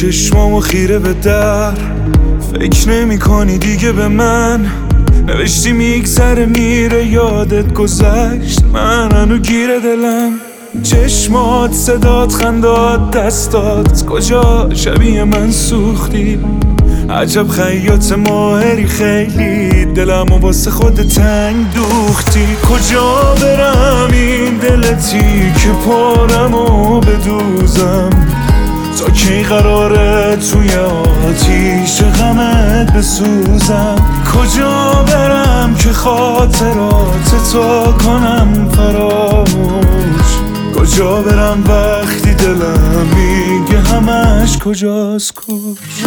چشمامو خیره به در، فکر نمی کنی دیگه به من. نوشتی میگذره میره یادت گذشت، من هنو گیره دلم. چشمات، صدات، خندات، دستات، کجا شبیه من سوختی. عجب خیاط ماهری، خیلی دلمو واسه خود تنگ دوختی. کجا برم این دلتی که پارمو بدوزم، تا کی قراره توی آتیش غمت بسوزم. کجا برم که خاطرات تو کنم فراموش، کجا برم وقتی دلم میگه همش کجاست کوش.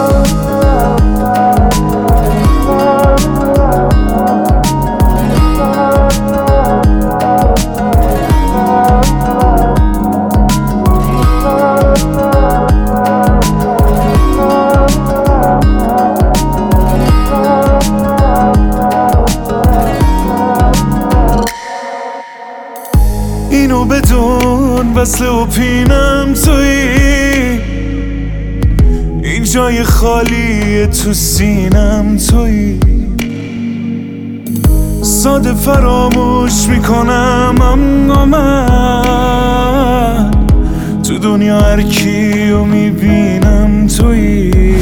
اینو بدون وصله و پینم تویی، این جای خالی تو سینم تویی. ساده فراموش میکنم اما من تو دنیا هر کیو میبینم تویی.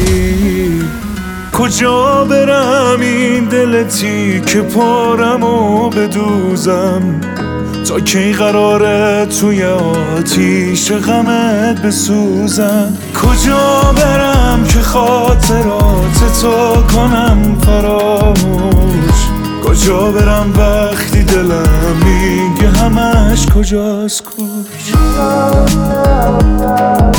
کجا برم این دلتی که پارمو بدوزم، تا کی قراره توی آتیش غمت بسوزم. کجا برم که خاطرات تو کنم فراموش، کجا برم وقتی دلم میگه همش کجاست کوش.